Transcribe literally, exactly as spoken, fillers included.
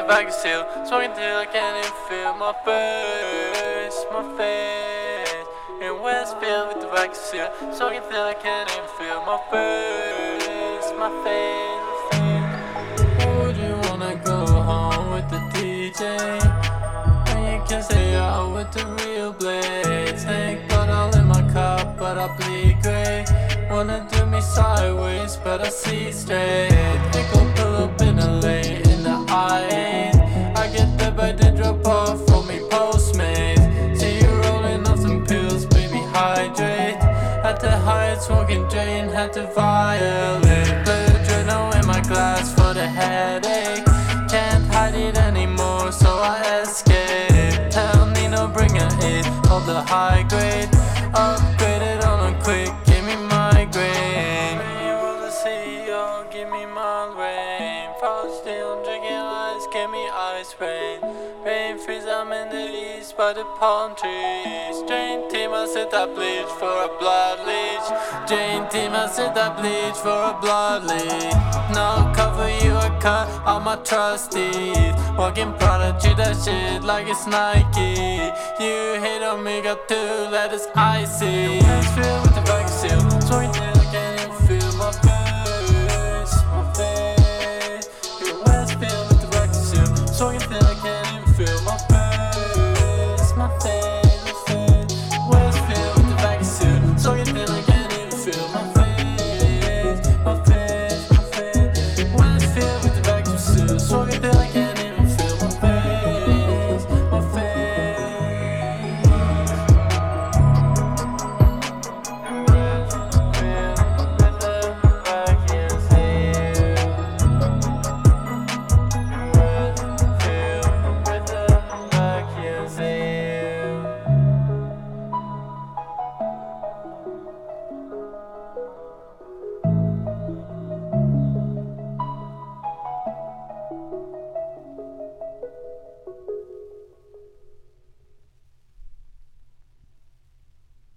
vacuum seal. Smoking till I can't even feel my face, my face. In Westfield with the vacuum seal. Smoking till I can't even feel my face, my face. Would you wanna go home with the D J? And you can stay out with the real blades. Snake bottle in my cup, but I bleed grey. Wanna do me sideways, but I see straight. Pick up a little bit of late in the eye. I get there by the drop off for me Postmates. See you rolling on some pills, baby, hydrate. Had to hide, smoking drain, had to violate. Blue adrenaline in my glass for the headache. Can't hide it anymore, so I escape. Tell Nino, bring an eight, all the high grade. Upgraded on a quick, give me migraine. You wanna see, yo, give me migraine. Fall still, drinking ice, give me ice rain. Rain freeze, I'm in the east by the palm trees. Drain team, I said I bleach for a blood leech. Drain team, I said I bleach for a blood leech. Now cover you a cut, all my trustees. Walking product, treat that shit like it's Nike. You hate on me, got two letters icy. Filled with the vacuum seal, smoking till